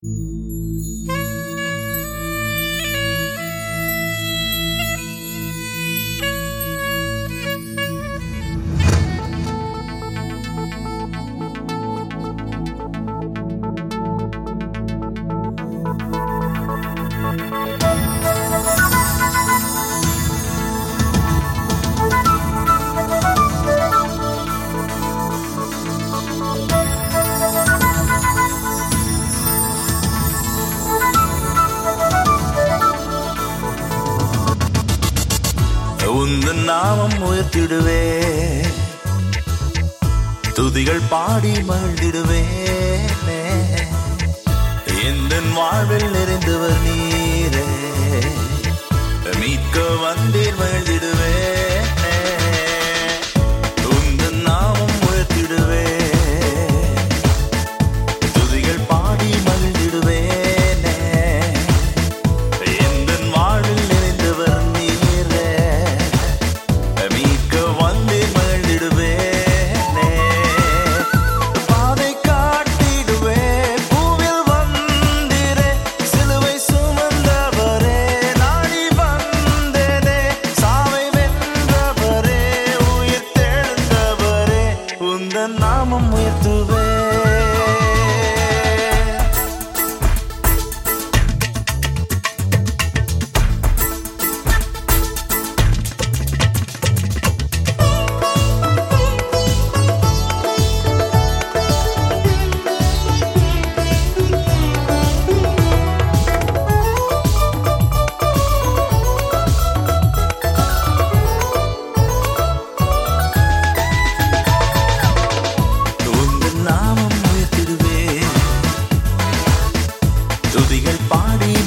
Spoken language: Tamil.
உந்தன் நாமம் உயர்த்திடுவே, துதிகள் பாடி மகிழ்ந்திடுவேனே. எந்தன் வாழ்வில் நிறைந்தவர் நீரே, மீட்க வந்தீர் மகிழ்ந்திடுவேனே. உந்தன் நாமம் உயர்த்திடுவே, துதிகள் பாடி மகிழ்ந்திடுவேனே. எந்தன் வாழ்வில் நிறைந்தவர் நீரே, மீட்க வந்தீர் மகிழ்ந்திடுவேனே. பாதை காட்டிடுவே, பூவில் வந்தீரே, சிலுவை சுமந்தவரே, நாடி வந்தேனே. சாவை வென்றவரே, உயிர் தெழுந்தவரே, உந்தன் நாமம் உயர்த்துவே. உந்தன் நாமம் உயர்த்திடுவே, துதிகள் பாடி